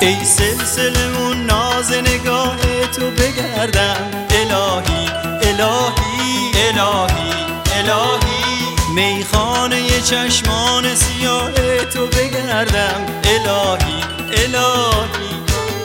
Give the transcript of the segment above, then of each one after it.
ای سلسلمون ناز نگاه تو بگردم الهی الهی الهی الهی میخانه چشمان سیاه تو بگردم الهی الهی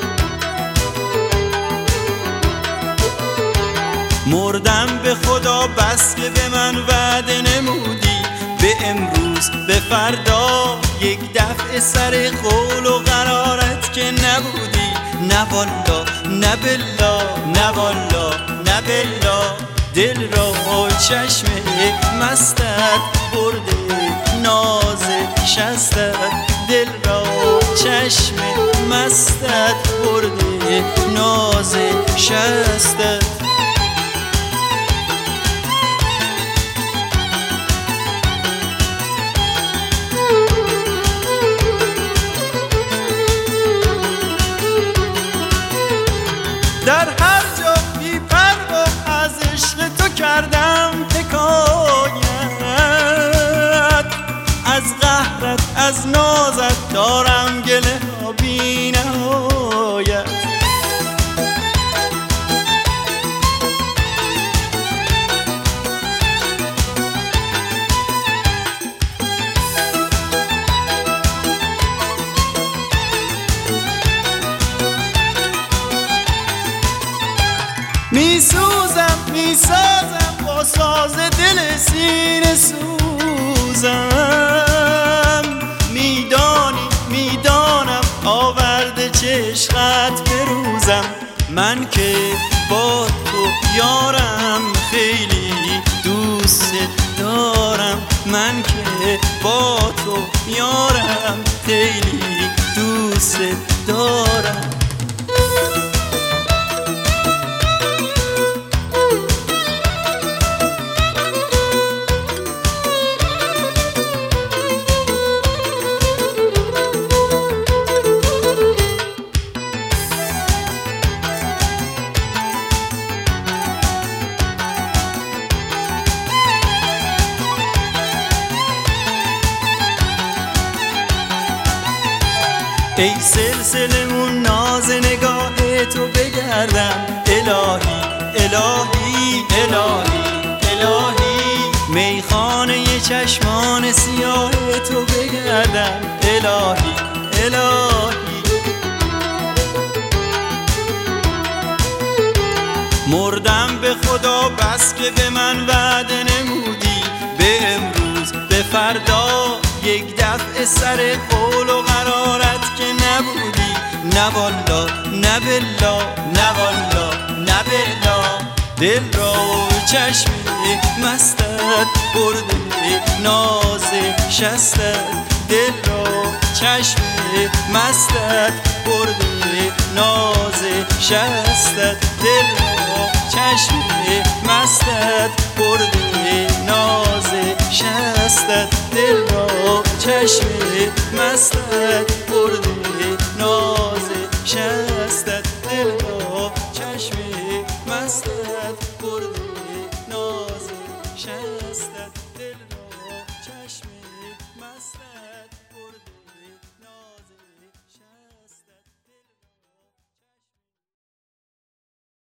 مردم به خدا بس که به من وعده نمودی به امروز به فردا یک دفعه سر قول و قرارت که نبودی نه والا نه بلا نه والا نه بلا دل را چشم مستت برده ناز شستت دل را چشم مستت برده ناز شستت در هر جا بی پروا از عشق تو کردم حکایت از قهرت از نازت دارم گله ها بی نهایت میسوزم میسازم با ساز دل سینه سوزم میدانی میدانم آورده چشقت بروزم من که با تو یارم خیلی دوست دارم من که با تو یارم خیلی دوست دارم ای سلسلمون ناز نگاه تو بگردم الهی الهی الهی الهی میخانه چشمان سیاه تو بگردم الهی الهی مردم به خدا بس که به من وعده نمودی به امروز به فردا یک دفعه سر قول و قرارت که نبودی نه والا نه بلا نه والا نه بلا دل را چشم مستت برده ناز شستت دل را چشم مستت برده ناز شستت دل را چشم مستت برده ناز شستت دل را چشم مستت برده ناز شستت دل را چشم مستت برده ناز شستت دل را چشم مستت